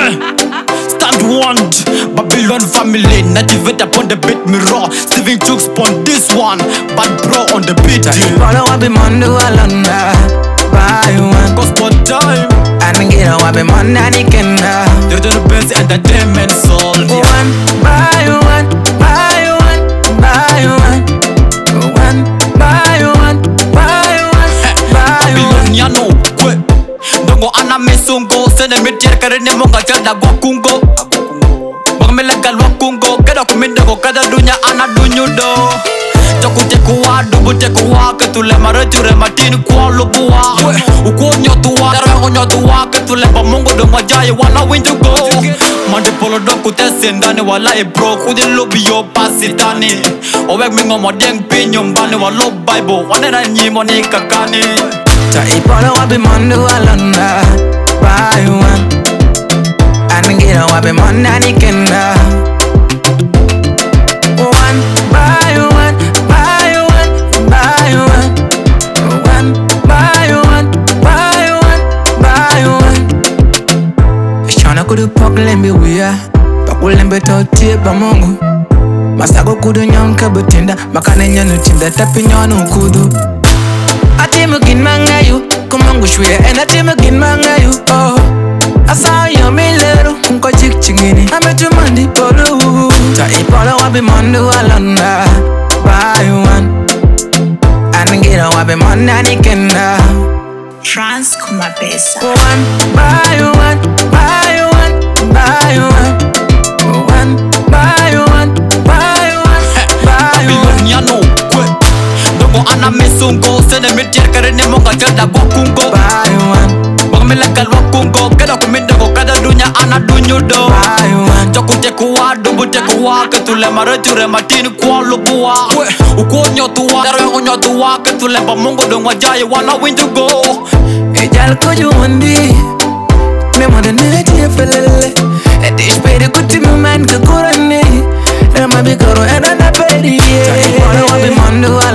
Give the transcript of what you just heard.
Stand warned, Babylon family. Nativate upon the beat me raw. Steven Chooks on this one, bad bro on the beat. Follow up in Mondo Alanda. Buy one. Gospel time. And get a wabi man and he can You're the best entertainment soul. one, buy one, buy one, buy one. One, buy one, buy one, buy Babylon one. ya no kwe. Dongo ana mesungo. Sene mitier karene monga chada gwa kungo. Bagamela galwa kungo. Kada kumindago kada dunya ana dunyudo. Chakute kuwa dubute kuwa. Ketule marajure matini kuwa lubuwa. Ukuo nyotuwa Darwango nyotuwa Ketule pa mungu dungwa jaye wana windu go Mandi polo doku tesi ndani Wala bro kudi lubi yo pasitani Owek mingo modeng pinyo mbani Walo bible Wanena nyimo ni kakani Follow up in Mondo Alanda. Buy one. And get a wabi man and he can one, buy one, buy one, buy one. One, buy one, buy one, buy one. Shana kudu pokulembe wea Pakulembe tautie pa mungu Masago kudu nyonka butinda Makane nyanu tinda tapi nyonu kudu Ati mugin mangayu Kumungu shwe and ati mugin mangayu Oh Asa yamileru Kunko chik chingini Ametu mandi polu Ta ipolo wabi Mondo Alanda. Buy one. And get a wabi man and he can France kuma pesa. one, buy one, buy one, buy one. One, buy one, buy one, buy Babylon one. ya no kwe. Dongo ana mesungo. Sene mitier karene monga chada gwa kungo. Buy one, Bagamela galwa kungo. Kada kumindago kada dunya ana dunyudo. buy one. Chakute kuwa dubute kuwa. Ketule marajure matini kuwa lubuwa. Ukuo nyotuwa Darwango nyotuwa Ketule pa mungu dungwa jaye wana windu go Ejal koju undi Me mwada neti ya felele Etish peri kuti muman kakurani Rama bikoro ena na peri Follow up in Mondo Alanda.